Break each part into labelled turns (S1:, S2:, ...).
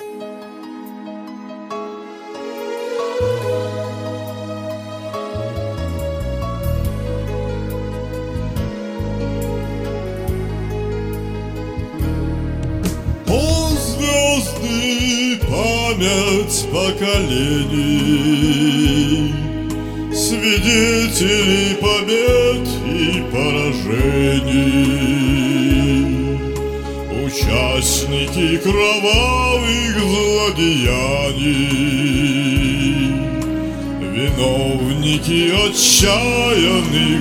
S1: Ползвезды — память поколений, свидетели побед и поражений, участники кровавых злодеяний, виновники отчаянных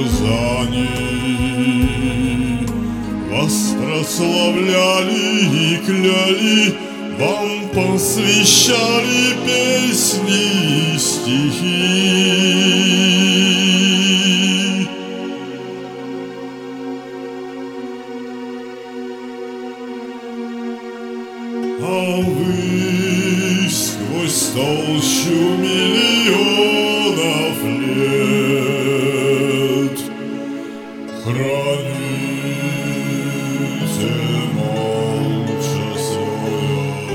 S1: дерзаний. Вас прославляли и кляли, вам посвящали песни и стихи. А вы сквозь толщу миллионов лет храните молча свой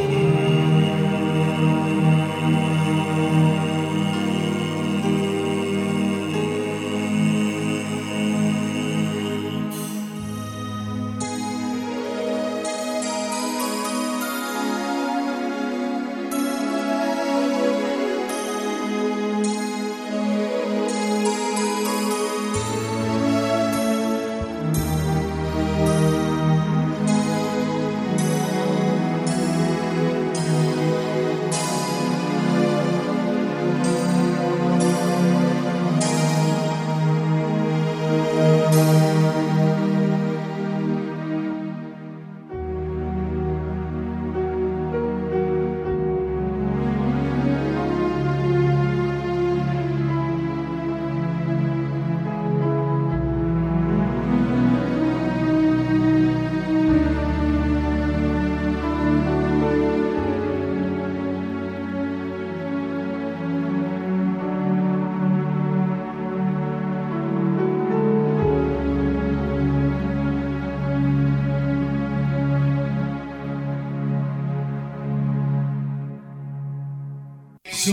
S1: Все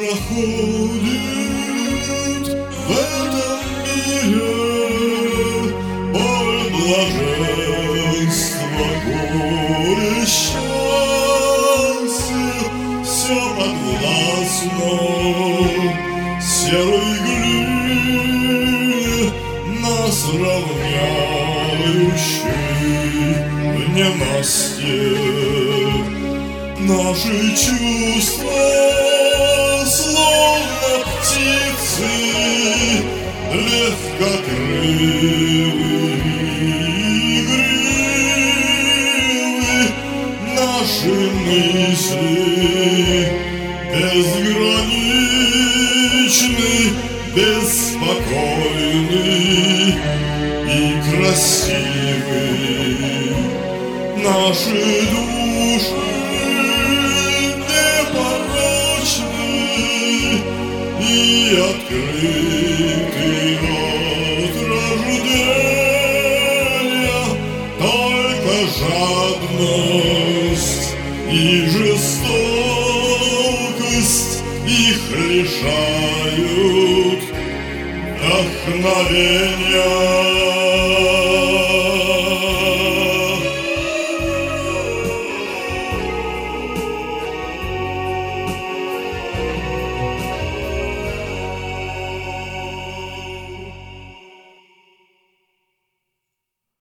S1: проходит в этом мире, боль, блаженство, горе, счастье, все подвластно серой глине, нас равняющей в ненастье. Наши чувства словно птицы, легкокрылые игривы, наши мысли безграничны, беспокойны и красивы. Наши души и открыты от рождения, только жадность и жестокость их лишают вдохновения.